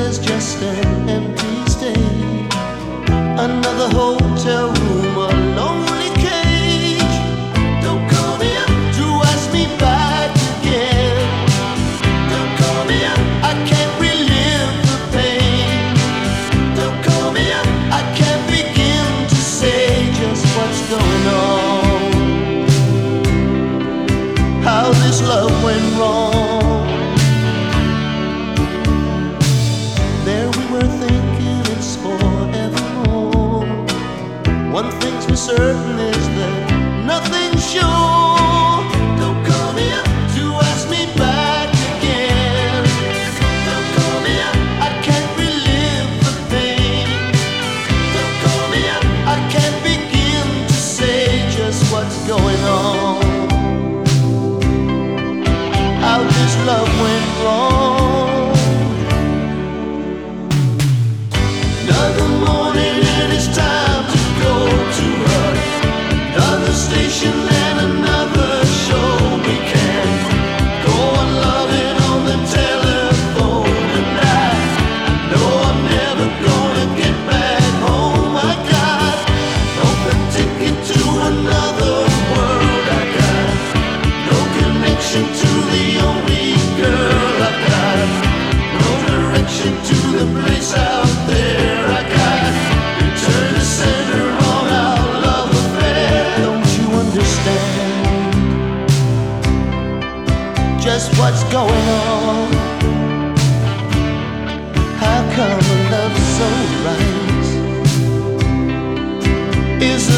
there's just an empty stage, another hotel room, a lonely cage. Don't call me up to ask me back again. Don't call me up, I can't relive the pain. Don't call me up, I can't begin to say just what's going on, how this love went wrong. There we were thinking it's forevermore. One thing's for certain is that nothing's sure. Don't call me up to ask me back again. Don't call me up, I can't relive the pain. Don't call me up, I can't begin to say just what's going on, how this love went wrong. Another morning and it's time to go to her. Another station and another show. We can go on loving on the telephone, and I know I'm never gonna get back home. I got no ticket to another world. I got no connection to the only girl. I got no direction to the place out there. I got return to center on our love affair. Don't you understand just what's going on? How come a love so right is